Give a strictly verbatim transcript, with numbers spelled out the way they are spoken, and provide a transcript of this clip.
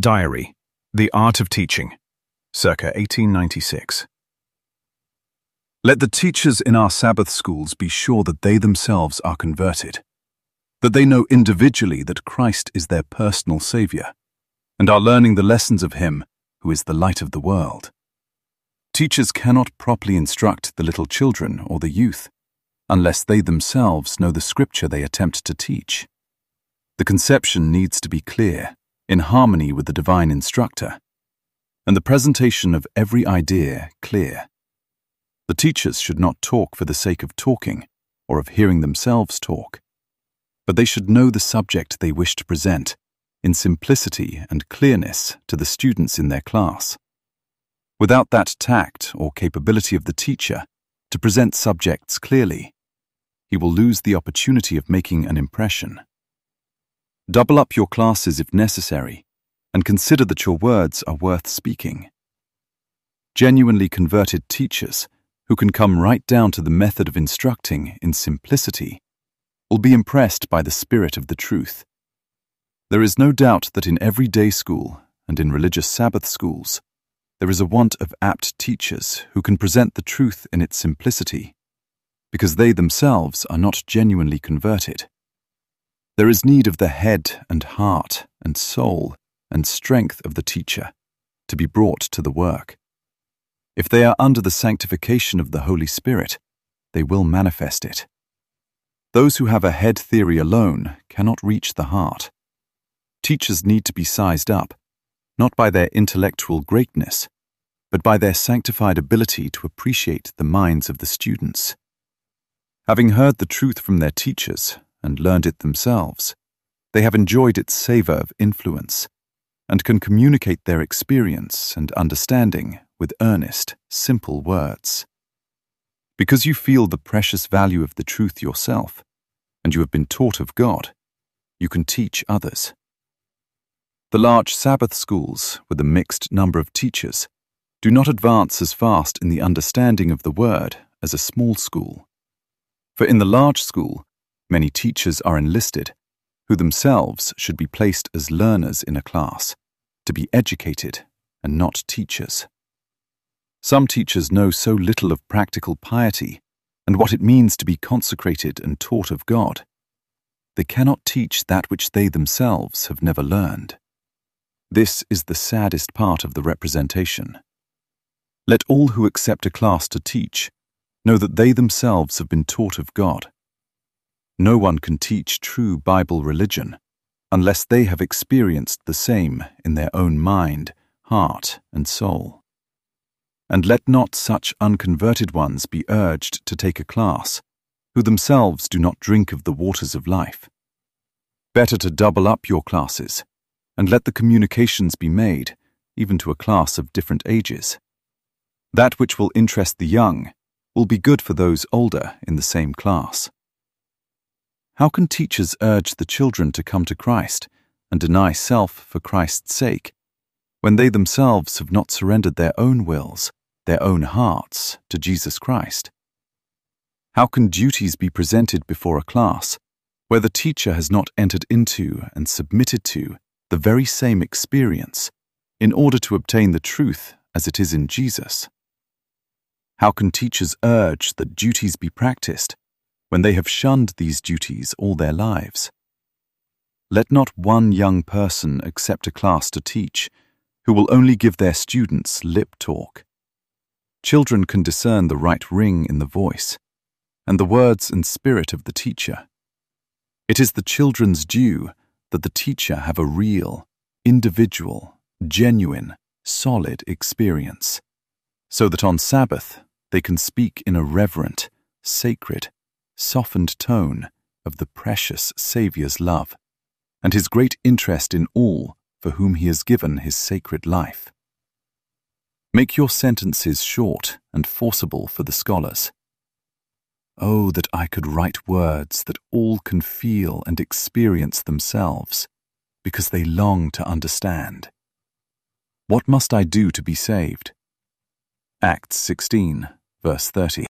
Diary, The Art of Teaching, circa eighteen ninety-six. Let the teachers in our Sabbath schools be sure that they themselves are converted, that they know individually that Christ is their personal Saviour, and are learning the lessons of Him who is the light of the world. Teachers cannot properly instruct the little children or the youth unless they themselves know the Scripture they attempt to teach. The conception needs to be clear, in harmony with the divine instructor, and the presentation of every idea clear. The teachers should not talk for the sake of talking or of hearing themselves talk, but they should know the subject they wish to present in simplicity and clearness to the students in their class. Without that tact or capability of the teacher to present subjects clearly, he will lose the opportunity of making an impression. Double up your classes if necessary, and consider that your words are worth speaking. Genuinely converted teachers, who can come right down to the method of instructing in simplicity, will be impressed by the spirit of the truth. There is no doubt that in every day school and in religious Sabbath schools, there is a want of apt teachers who can present the truth in its simplicity, because they themselves are not genuinely converted. There is need of the head and heart and soul and strength of the teacher to be brought to the work. If they are under the sanctification of the Holy Spirit, they will manifest it. Those who have a head theory alone cannot reach the heart. Teachers need to be sized up, not by their intellectual greatness, but by their sanctified ability to appreciate the minds of the students. Having heard the truth from their teachers and learned it themselves, they have enjoyed its savour of influence and can communicate their experience and understanding with earnest, simple words. Because you feel the precious value of the truth yourself, and you have been taught of God, you can teach others. The large Sabbath schools, with a mixed number of teachers, do not advance as fast in the understanding of the Word as a small school. For in the large school, many teachers are enlisted, who themselves should be placed as learners in a class, to be educated and not teachers. Some teachers know so little of practical piety and what it means to be consecrated and taught of God. They cannot teach that which they themselves have never learned. This is the saddest part of the representation. Let all who accept a class to teach know that they themselves have been taught of God. No one can teach true Bible religion unless they have experienced the same in their own mind, heart, and soul. And let not such unconverted ones be urged to take a class who themselves do not drink of the waters of life. Better to double up your classes and let the communications be made, even to a class of different ages. That which will interest the young will be good for those older in the same class. How can teachers urge the children to come to Christ and deny self for Christ's sake, when they themselves have not surrendered their own wills, their own hearts, to Jesus Christ? How can duties be presented before a class where the teacher has not entered into and submitted to the very same experience in order to obtain the truth as it is in Jesus? How can teachers urge that duties be practiced when they have shunned these duties all their lives? Let not one young person accept a class to teach who will only give their students lip talk. Children can discern the right ring in the voice and the words and spirit of the teacher. It is the children's due that the teacher have a real, individual, genuine, solid experience, so that on Sabbath they can speak in a reverent, sacred, softened tone of the precious Saviour's love and His great interest in all for whom He has given His sacred life. Make your sentences short and forcible for the scholars. Oh, that I could write words that all can feel and experience themselves, because they long to understand. What must I do to be saved? Acts sixteen, verse thirty.